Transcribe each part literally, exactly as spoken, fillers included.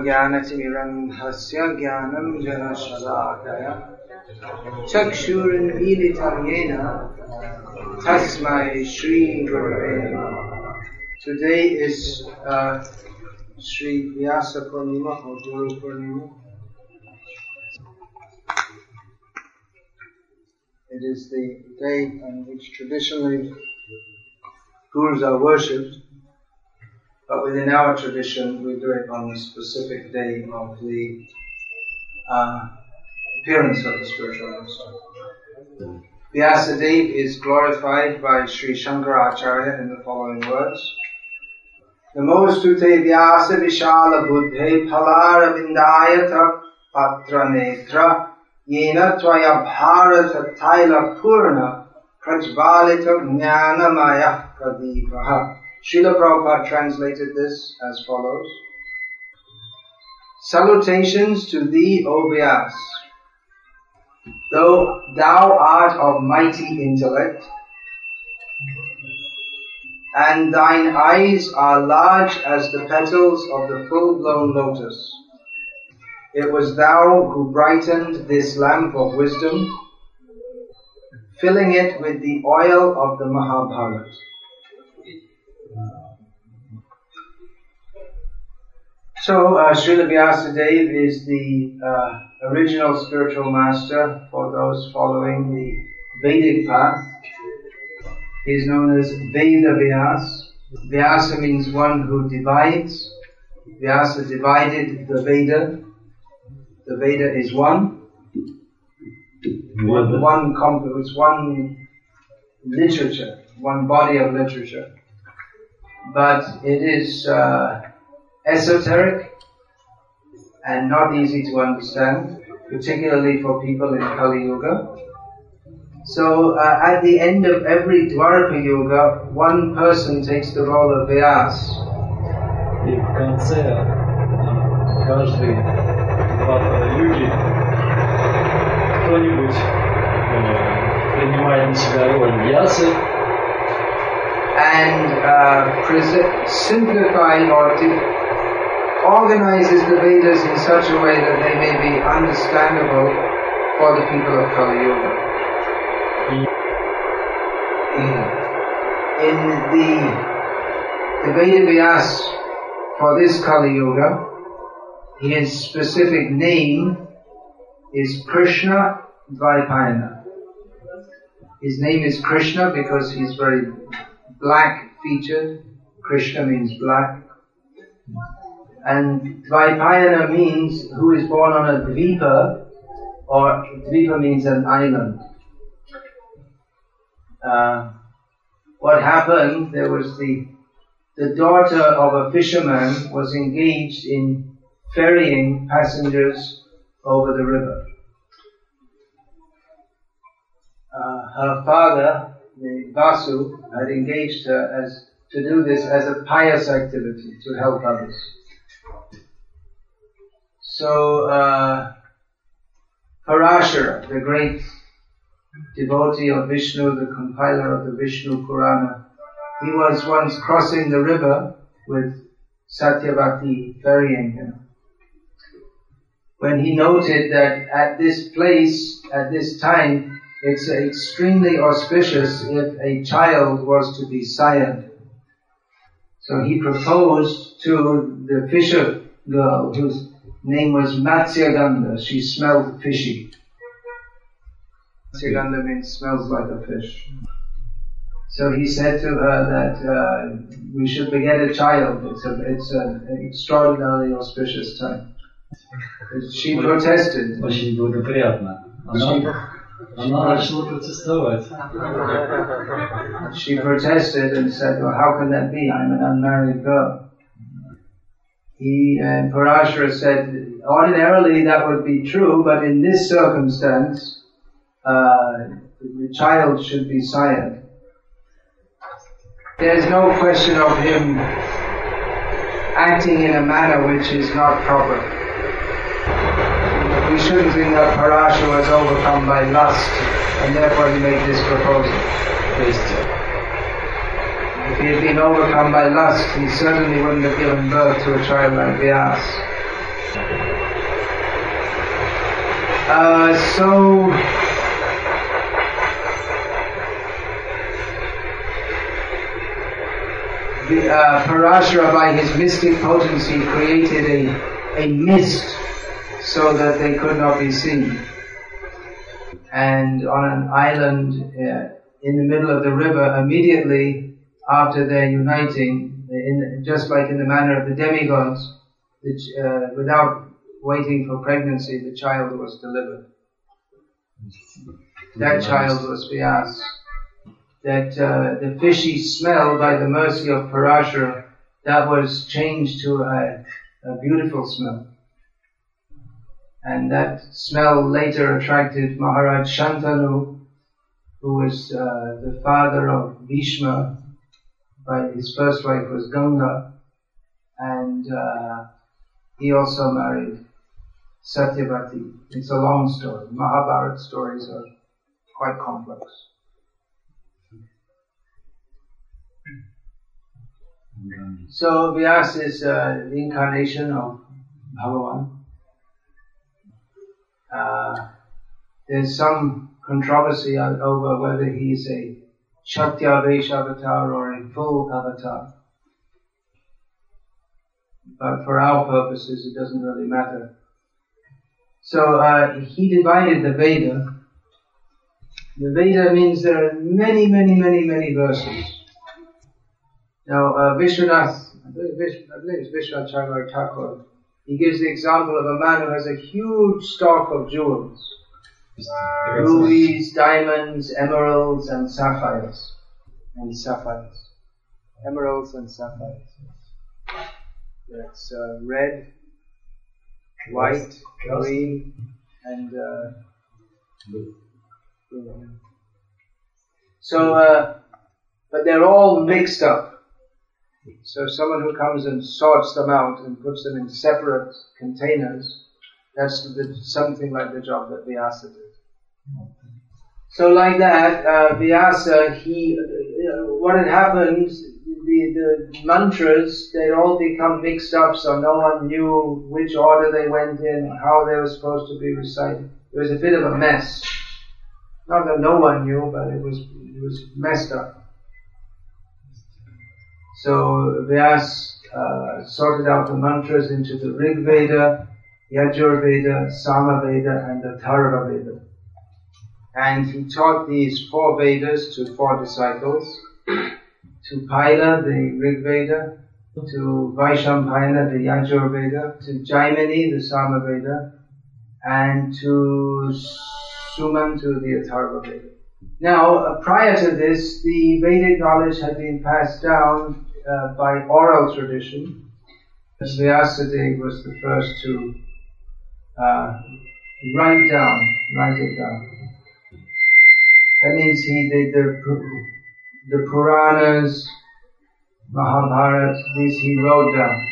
ज्ञानतिमिरन्धस्य ज्ञानं जनशलाकया चक्षुरुन्मीलितं येन तस्मै श्रीगुरवे नमः. Today is uh, Sri Vyasa Purnima or Guru Purnima. It is the day on which traditionally Gurus are worshipped, but within our tradition we do it on a specific day of the uh, appearance of the spiritual master. Vyasadeva is glorified by Sri Shankaracharya in the following words. Namostute Vyasa Vishala Buddhe Phalara Vindayata Patra Netra Yena Tvaya Bharata Taila Purna Prajvalita Jnanamaya Pradipaha. Srila Prabhupada translated this as follows. Salutations to thee, O Vyas. Though thou art of mighty intellect, and thine eyes are large as the petals of the full-blown lotus, it was thou who brightened this lamp of wisdom, filling it with the oil of the Mahabharata. So, uh, Srila Vyasadeva is the uh, original spiritual master for those following the Vedic path. He is known as Veda Vyas. Vyasa means one who divides. Vyasa divided the Veda. The Veda is one. One, one comp- it's one literature, one body of literature. But it is uh, esoteric and not easy to understand, particularly for people in Kali Yuga. So uh, at the end of every Dwarapa Yuga, one person takes the role of Vyas. И в конце каждой Двапара Юги кто-нибудь принимает на себя роль Вьясы and uh, present, simplify or de- organizes the Vedas in such a way that they may be understandable for the people of Kali Yuga. In, in the, the Veda Vyas for this Kali Yuga, his specific name is Krishna Dvaipayana. His name is Krishna because he's very black featured. Krishna means black. And Dvaipayana means who is born on a dvipa, or dvipa means an island. Uh, what happened, there was the, the daughter of a fisherman was engaged in ferrying passengers over the river. Uh, her father, the Vasu, had engaged her as to do this as a pious activity to help others. So, uh, Parashara, the great devotee of Vishnu, the compiler of the Vishnu Purana, he was once crossing the river with Satyavati ferrying him. When he noted that at this place, at this time, it's extremely auspicious if a child was to be sired. So he proposed to the fisher girl whose name was Matsyagandha. She smelled fishy. Matsyagandha means smells like a fish. So he said to her that uh, we should beget a child. It's a, it's an extraordinarily auspicious time. She protested. Очень благоприятно. Она, она начала протестовать. She protested and said, well, how can that be? I'm an unmarried girl. He, uh, Parashara said, ordinarily that would be true, but in this circumstance, uh, the child should be sired. There's no question of him acting in a manner which is not proper. We shouldn't think that Parashara was overcome by lust, and therefore he made this proposal. If he had been overcome by lust, he certainly wouldn't have given birth to a child like Vyas. Uh, so, the, uh, Parashara, by his mystic potency, created a, a mist so that they could not be seen. And on an island uh, in the middle of the river, immediately after their uniting, in, just like in the manner of the demigods, which, uh, without waiting for pregnancy, the child was delivered. That child was Vyasa. That uh, the fishy smell, by the mercy of Parashara, that was changed to a, a beautiful smell. And that smell later attracted Maharaj Shantanu, who was uh, the father of Bhishma. By his first wife was Ganga, and uh, he also married Satyavati. It's a long story. Mahabharata stories are quite complex. So Vyasa is uh, the incarnation of Bhagavan. Uh, there's some controversy over whether he's a Shaktyavesh avatar or a full avatar. But for our purposes, it doesn't really matter. So uh, he divided the Veda. The Veda means there are many, many, many, many verses. Now, uh, Vishwanath, I believe it's Vishwanath Chakravarti Thakur, he gives the example of a man who has a huge stock of jewels. Rubies, diamonds, emeralds, and sapphires. And sapphires. Emeralds and sapphires. That's uh, red, white, green, and uh, blue. So, uh, but they're all mixed up. So someone who comes and sorts them out and puts them in separate containers, that's the, something like the job that Vyasa did. So like that, uh, Vyasa, he, uh, what had happened, the, the mantras, they'd all become mixed up, so no one knew which order they went in, or how they were supposed to be recited. It was a bit of a mess. Not that no one knew, but it was, it was messed up. So Vyasa uh, sorted out the mantras into the Rig Veda, Yajur Veda, Sama Veda, and the Atharva Veda. And he taught these four Vedas to four disciples, to Paila, the Rig Veda, to Vaishampayana, the Yajur Veda, to Jaimini, the Sama Veda, and to Suman, to the Atharva Veda. Now, uh, prior to this, the Vedic knowledge had been passed down uh, by oral tradition. Vyasadeva was the first to uh, write down, write it down. That means he did the, the Puranas, Mahabharata, these he wrote down.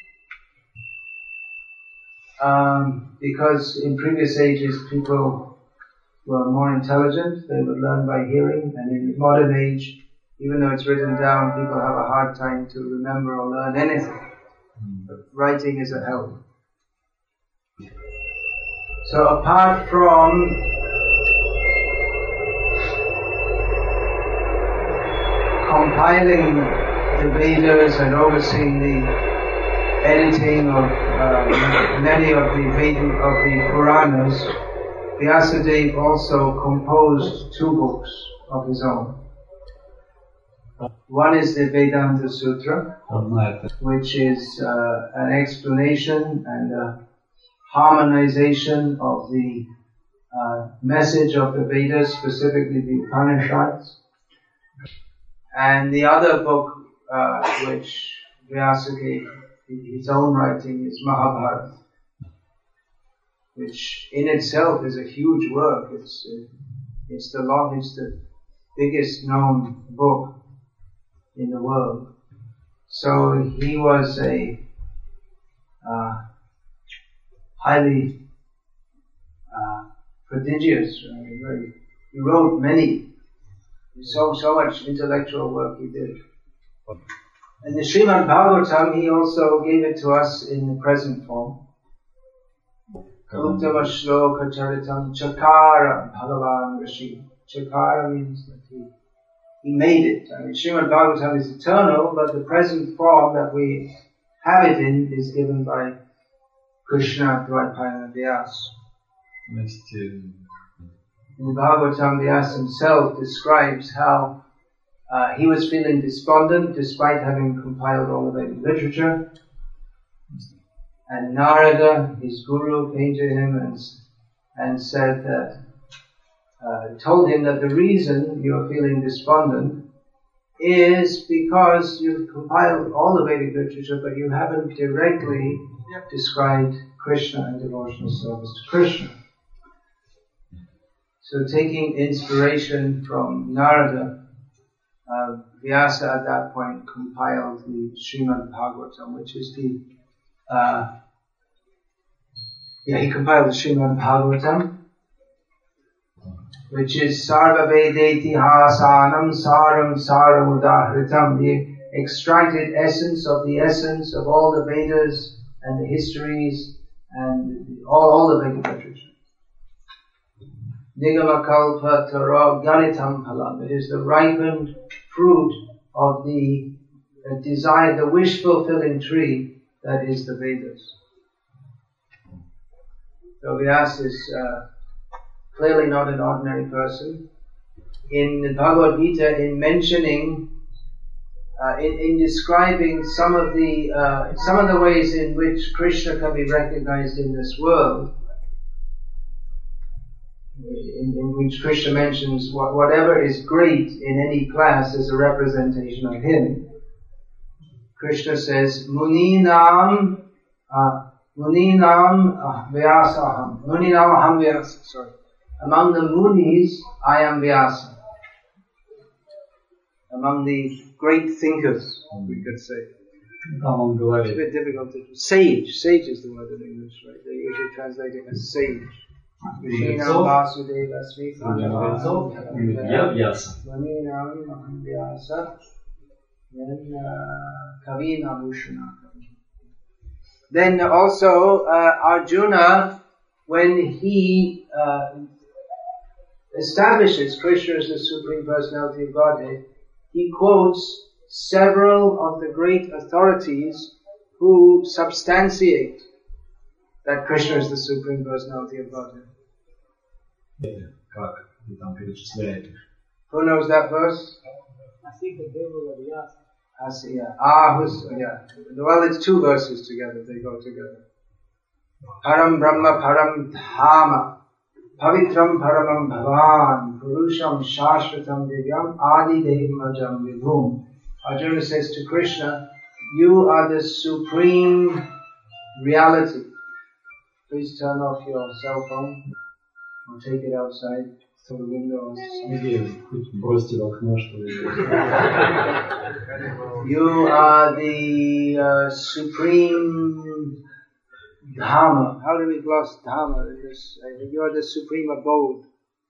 Um, because in previous ages people were more intelligent, they would learn by hearing, and in the modern age, even though it's written down, people have a hard time to remember or learn anything. But writing is a help. So apart from compiling the Vedas and overseeing the editing of uh, many of the Veda, of the Puranas, Vyasadeva also composed two books of his own. One is the Vedanta Sutra, which is uh, an explanation and a harmonization of the uh, message of the Vedas, specifically the Upanishads. And the other book, uh, which Vyasa gave his own writing, is Mahabharata, which in itself is a huge work. It's uh, it's the long, it's the biggest known book in the world. So he was a uh, highly uh, prodigious. Uh, very, he wrote many. So, so much intellectual work he did. And the Srimad Bhagavatam, he also gave it to us in the present form. Uttama Shloka Charitam Chakara Bhagavan Rishi. Chakara means that he, he made it. I mean, Srimad Bhagavatam is eternal, but the present form that we have it in is given by Krishna Dvaipayana Vyasa. In Bhagavatam, Vyasa himself describes how uh, he was feeling despondent despite having compiled all the Vedic literature. And Narada, his guru, came to him and, and said that, uh, told him that the reason you are feeling despondent is because you've compiled all the Vedic literature, but you haven't directly described Krishna and devotional service to Krishna. So taking inspiration from Narada, uh, Vyasa at that point compiled the Srimad Bhagavatam, which is the, uh, yeah, he compiled the Srimad Bhagavatam, which is Sarva Vedeti Hasanam Saram Saram Udahritam, the extracted essence of the essence of all the Vedas and the histories and all, all the Vedic literature. Nigamakalpa Tara Ganitam Palam. It is the ripened fruit of the uh, desire, the wish-fulfilling tree that is the Vedas. So Vyasa is uh, clearly not an ordinary person. In the Bhagavad Gita, in mentioning, uh, in, in describing some of the uh, some of the ways in which Krishna can be recognized in this world, in, in which Krishna mentions what, whatever is great in any class is a representation of him. Krishna says, Muninam, uh, Muninam Vyasaham. Muninam Aham Vyasa, sorry. Among the Munis, I am Vyasa. Among the great thinkers, we could say. It's a bit difficult to... Sage. Sage is the word in English, right? They usually translate it as sage. Vishinam Vasudeva Svikam Muninam Aham Vyasa. Then Kavina Bhushana. Then also uh, Arjuna, when he uh, establishes Krishna as the Supreme Personality of Godhead, he quotes several of the great authorities who substantiate that Krishna is the Supreme Personality of Godhead. Who knows that verse? I think the devil of Vyasa. As, yeah. Ah, who's, yeah. Well, it's two verses together, they go together. Param Brahma Param Dhama Pavitram Paramam Bhavan Purusham Shashvatam Divyam Adi Devamajam Vibhum. Arjuna says to Krishna, you are the supreme reality. Please turn off your cell phone or take it outside to the windows. You are the uh, supreme Dhamma. How do we gloss Dhamma in this? Uh, you are the supreme abode.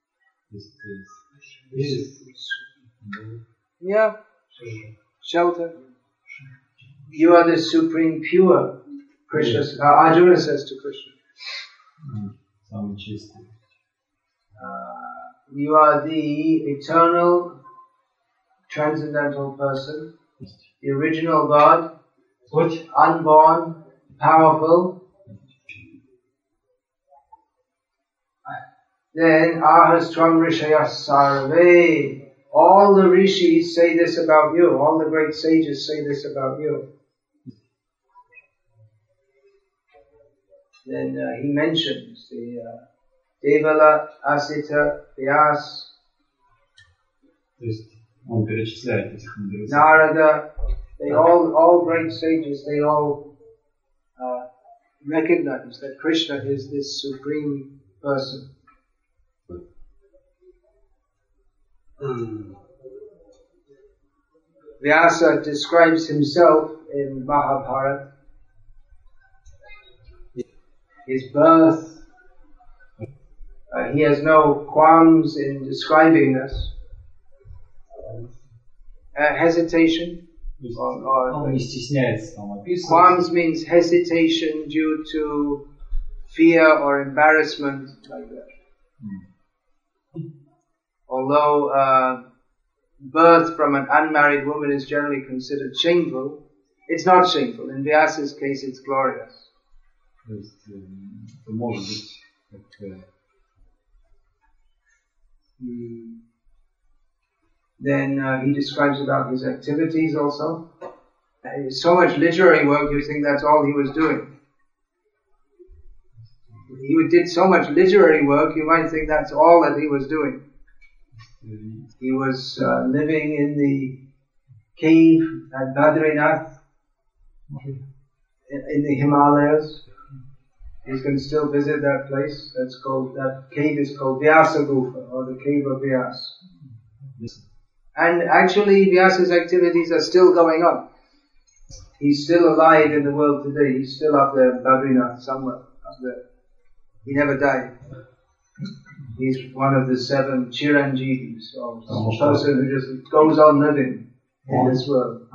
Yeah. Shelter. You are the supreme pure. Krishna, uh, Arjuna says to Krishna. Uh, you are the eternal, transcendental person, the original God, unborn, powerful. Then Ahastram Rishayas Sarve. All the rishis say this about you. All the great sages say this about you. Then uh, he mentions the uh, Devala, Asita, Vyas, Narada. They all, all great sages, they all uh, recognize that Krishna is this supreme person. Mm. Vyasa describes himself in Mahabharata, his birth. Uh, he has no qualms in describing this. Uh, hesitation. Or, or qualms means hesitation due to fear or embarrassment like that. Mm. Although uh, birth from an unmarried woman is generally considered shameful, it's not shameful. In Vyasa's case, it's glorious. Mm. Then uh, he describes about his activities also. Uh, so much literary work, you think that's all he was doing. He did so much literary work, you might think that's all that he was doing. He was uh, living in the cave at Badrinath, in the Himalayas. You can still visit that place. That's called, that cave is called Vyasa Gufa, or the cave of Vyasa. And actually Vyasa's activities are still going on. He's still alive in the world today. He's still up there in Badrinath, somewhere up there. He never died. He's one of the seven Chiranjeevis, or a person who just goes on living in this world.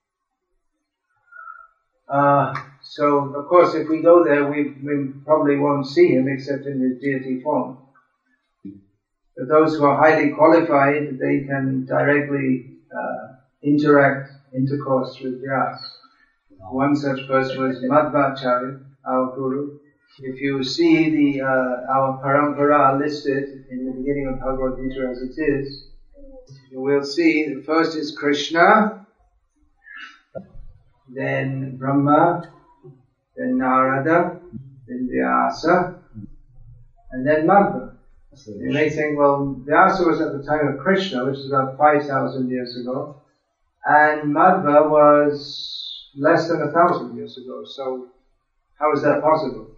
Uh, so, of course, if we go there, we, we probably won't see him except in his deity form. But those who are highly qualified, they can directly uh, interact, intercourse with Vyasa. One such person was Madhvacharya, our guru. If you see the uh, our parampara listed in the beginning of Bhagavad Gita as it is, you will see the first is Krishna, then Brahma, then Narada, then Vyasa, and then Madhva. You may think, well, Vyasa was at the time of Krishna, which is about five thousand years ago, and Madhva was less than a thousand years ago, so how is that possible?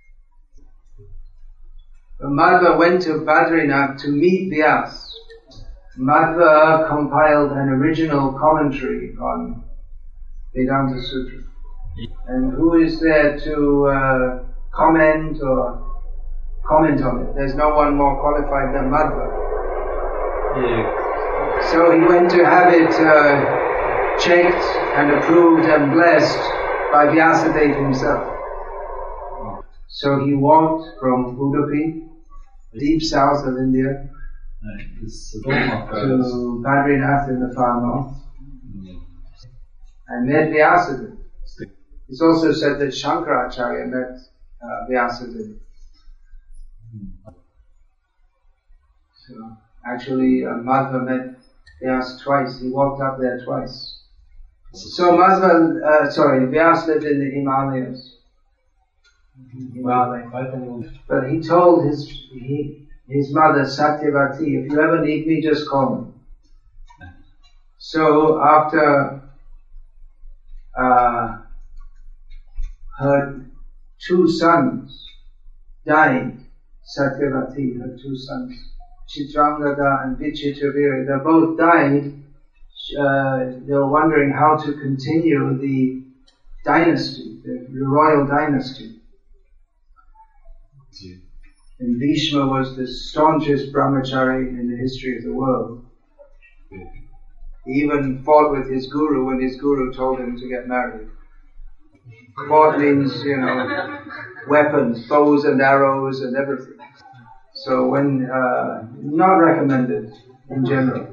Madhva went to Badrinath to meet Vyasa. Madhva compiled an original commentary on Vedanta Sutra. And who is there to uh, comment or comment on it? There's no one more qualified than Madhva. Yeah. So he went to have it uh, checked and approved and blessed by Vyasadeva himself. So he walked from Udupi, deep south of India, to Badrinath in the far north, and met Vyasadeva. It's also said that Shankaracharya met uh, Vyasadeva. So actually uh, Madhva met Vyasa twice. He walked up there twice. So Madhva, uh, sorry, Vyasa lived in the Himalayas. But he told his he, his mother Satyavati, if you ever need me, just call me. So after uh, her two sons died, Satyavati, her two sons, Chitrangada and Vichitravira, they both died. Uh, they were wondering how to continue the dynasty, the, the royal dynasty. And Bhishma was the staunchest brahmachari in the history of the world. He even fought with his guru when his guru told him to get married. Fought means, you know, weapons, bows and arrows and everything. So when, uh, not recommended in general.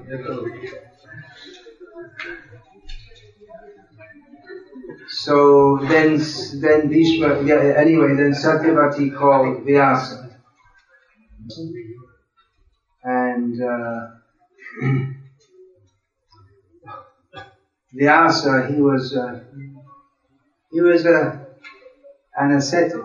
So then, then Bhishma, yeah, anyway, then Satyavati called Vyasa. And, uh, Vyasa, he was, uh, he was a, an ascetic.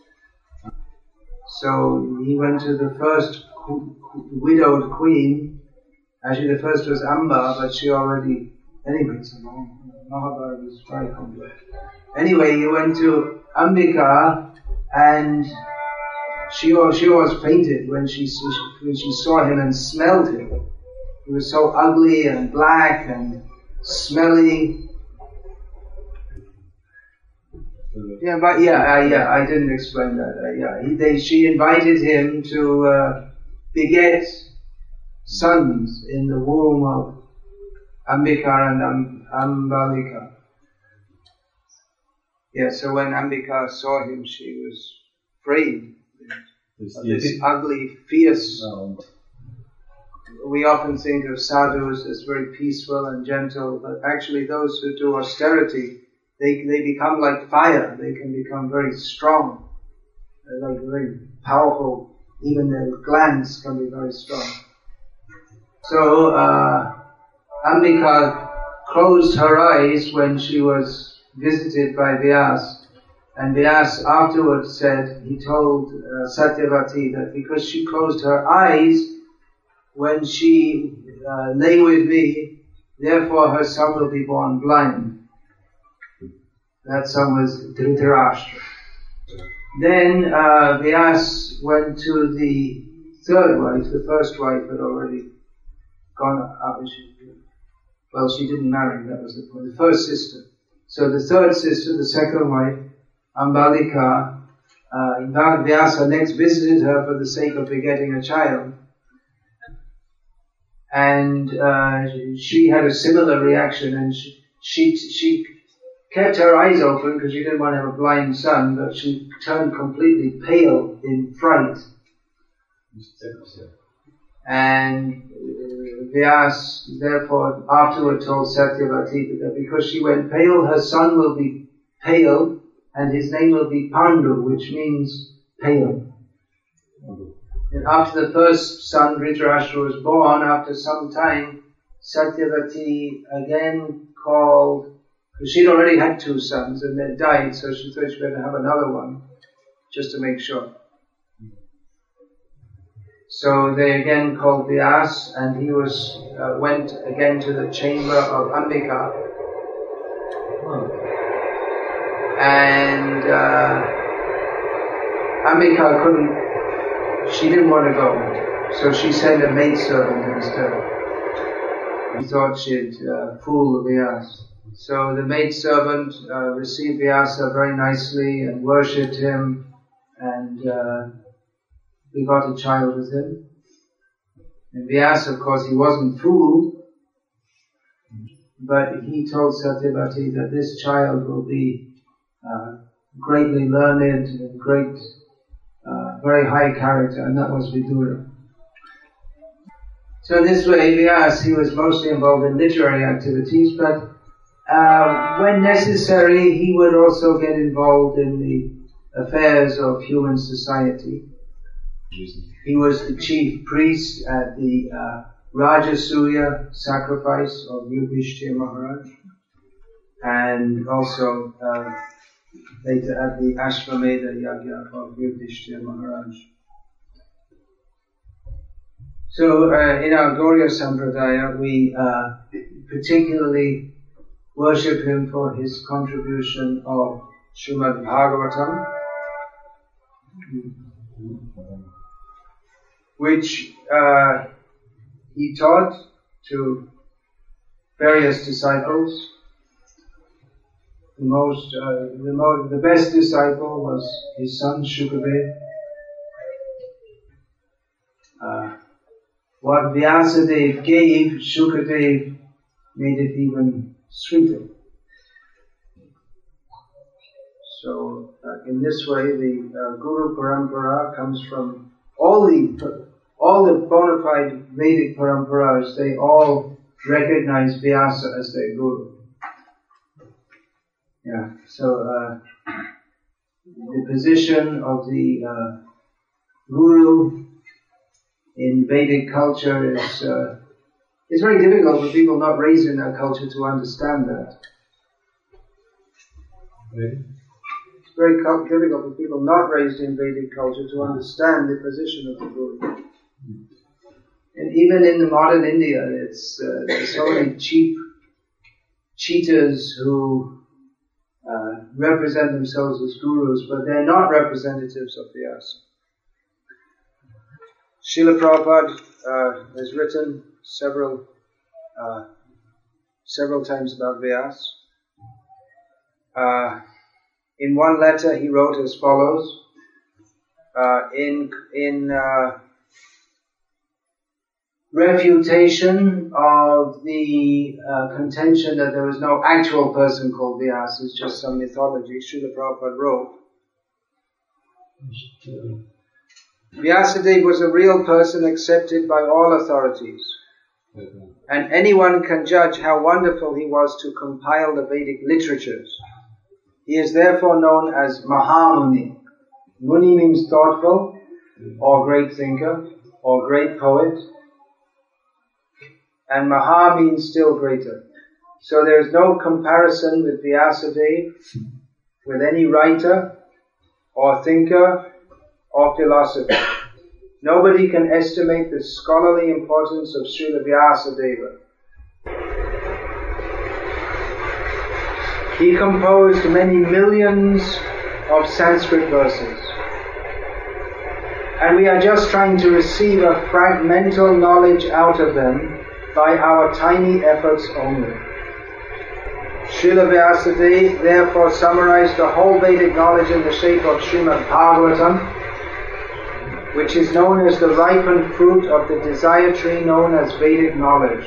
So he went to the first widowed queen. Actually the first was Amba, but she already, anyway, it's a long, Mahabharata is very complex. Anyway, he went to Ambika, and she was, she was fainted when she, when she saw him and smelled him. He was so ugly and black and smelly. Yeah, but yeah, uh, yeah, I didn't explain that. Uh, yeah, he, they, she invited him to uh, beget sons in the womb of Ambika and Am, Ambalika. Yeah, so when Ambika saw him, she was afraid То есть of this есть, ugly, fierce. да, он- We often think of sadhus as very peaceful and gentle, but actually those who do austerity, they they become like fire. They can become very strong, They're like very powerful. Even their glands can be very strong. So uh, Ambika closed her eyes when she was visited by Vyas, and Vyas afterwards said, he told uh, Satyavati that because she closed her eyes when she uh, lay with me, therefore her son will be born blind. That son was Dhritarashtra. Then uh, Vyas went to the third wife. The first wife had already gone up. Well, she didn't marry, that was the point. The first sister. So the third sister, the second wife, Ambalika, uh, Vyasa next visited her for the sake of begetting a child. And uh, she had a similar reaction, and she, she, she kept her eyes open because she didn't want to have a blind son, but she turned completely pale in fright. And uh, Vyas therefore afterward told Satyavati that because she went pale, her son will be pale, and his name will be Pandu, which means pale. And after the first son, Dhritarashtra, was born, after some time, Satyavati again called, because she'd already had two sons and they died, so she thought she better have another one, just to make sure. So they again called Vyas, and he was uh, went again to the chamber of Ambika. And uh, Ambika couldn't, she didn't want to go, so she sent a maidservant instead. He thought she'd uh, fool Vyas. So the maidservant uh, received Vyasa very nicely and worshipped him, and uh, we got a child with him. And Vyasa, of course, he wasn't fooled, but he told Satyavati that this child will be uh, greatly learned and great, uh, very high character, and that was Vidura. So in this way, Vyasa, he was mostly involved in literary activities, but uh, when necessary, he would also get involved in the affairs of human society. He was the chief priest at the uh, Rajasuya sacrifice of Yudhishthira Maharaj, and also uh, later at the Ashvamedha Yagya of Yudhishthira Maharaj. So uh, in our Gauriya Sampradaya, we uh, particularly worship him for his contribution of Srimad Bhagavatam, which uh, he taught to various disciples. The most, uh, the, most, the best disciple was his son Shukadeva. Uh, what Vyasadeva gave, Shukadeva made it even sweeter. So, uh, in this way, the uh, Guru Parampara comes from all the all the bona fide Vedic Paramparas. They all recognize Vyasa as their Guru. Yeah. So, uh, the position of the uh, Guru in Vedic culture is uh, is very difficult for people not raised in that culture to understand that. Really? It's very difficult for people not raised in Vedic culture to understand the position of the Guru. And even in the modern India, it's uh, there's so many cheap cheaters who uh, represent themselves as gurus, but they're not representatives of Vyasa. Srila Prabhupada uh, has written several uh, several times about Vyasa. Uh, in one letter, he wrote as follows: uh, in in uh, refutation of the uh, contention that there was no actual person called Vyasa, it's just some mythology, Srila Prabhupada wrote, Vyasadeva was a real person accepted by all authorities. And anyone can judge how wonderful he was to compile the Vedic literatures. He is therefore known as Mahamuni. Muni means thoughtful, or great thinker, or great poet. And Maha means still greater. So there is no comparison with Vyasadeva, with any writer, or thinker, or philosopher. Nobody can estimate the scholarly importance of Srila Vyasadeva. He composed many millions of Sanskrit verses. And we are just trying to receive a fragmental knowledge out of them by our tiny efforts only. Srila Vyasadeva therefore summarized the whole Vedic knowledge in the shape of Srimad Bhagavatam, which is known as the ripened fruit of the desire tree known as Vedic knowledge.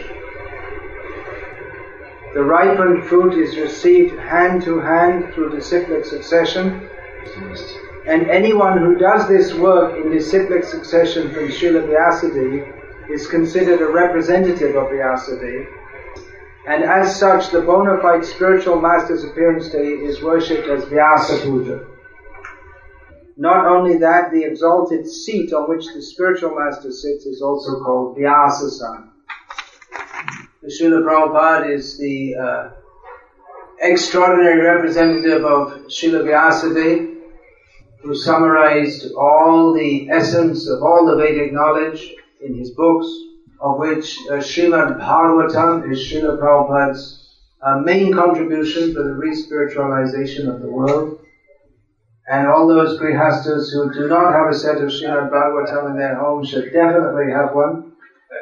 The ripened fruit is received hand to hand through disciplic succession, and anyone who does this work in disciplic succession from Srila Vyasadeva is considered a representative of Vyasadeva, and as such the bona fide spiritual master's appearance day is worshipped as Vyasa Puja. Not only that, the exalted seat on which the spiritual master sits is also called Vyasasana. The Srila Prabhupada is the uh, extraordinary representative of Srila Vyasadeva, who summarized all the essence of all the Vedic knowledge in his books, of which uh, Srimad Bhagavatam is Srila Prabhupada's uh, main contribution for the re-spiritualization of the world. And all those grihastas who do not have a set of Srimad Bhagavatam in their home should definitely have one.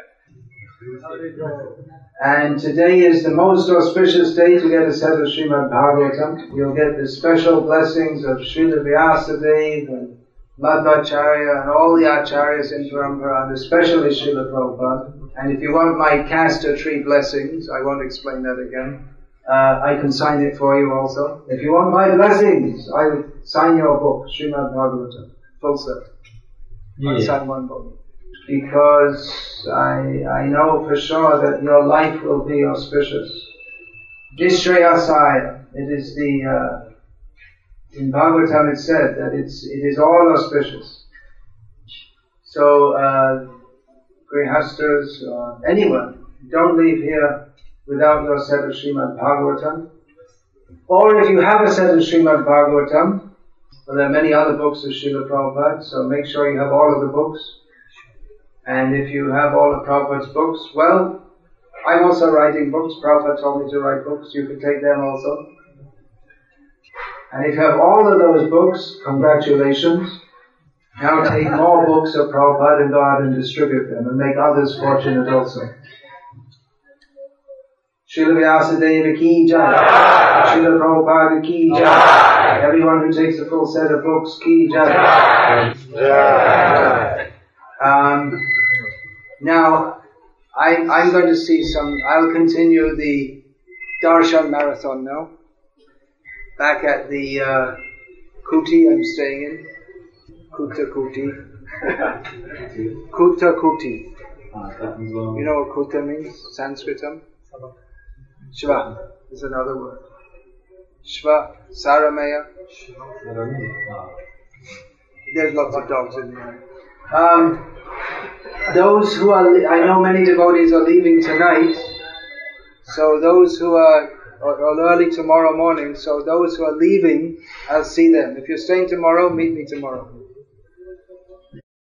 And today is the most auspicious day to get a set of Srimad Bhagavatam. You'll get the special blessings of Srila Vyasadeva and Madhvacharya and all the Acharyas in Parampara, and especially Srila Prabhupada. And if you want my castor tree blessings, I won't explain that again. Uh, I can sign it for you also. If you want my blessings, I will sign your book, Srimad Bhagavatam, full set. Yeah. I'll sign one book. Because I I know for sure that your life will be auspicious. Vishreyasaya, it is the, uh, in Bhagavatam it said that it's, it is all auspicious. So, uh, grihastas, or anyone, don't leave here without your set of Srimad Bhagavatam. Or if you have a set of Srimad Bhagavatam, well, there are many other books of Srila Prabhupada, so make sure you have all of the books. And if you have all of Prabhupada's books, well, I'm also writing books. Prabhupada told me to write books. You can take them also. And if you have all of those books, congratulations. Now take more books of Prabhupada and go out and distribute them and make others fortunate also. Srila Vyasadeva ki jai. Srila Prabhupada ki jai. Everyone who takes a full set of books ki jai. Um, now, I, I'm going to see some, I'll continue the Darshan Marathon now. Back at the uh, Kuti I'm staying in. Kutta Kuti. Kutta Kuti. You know what Kutta means? Sanskritam? Shva is another word. Shva, Saramaya. There's lots of dogs in there. Um, those who are, I know many devotees are leaving tonight, so those who are, or, or early tomorrow morning, so those who are leaving, I'll see them. If you're staying tomorrow, meet me tomorrow.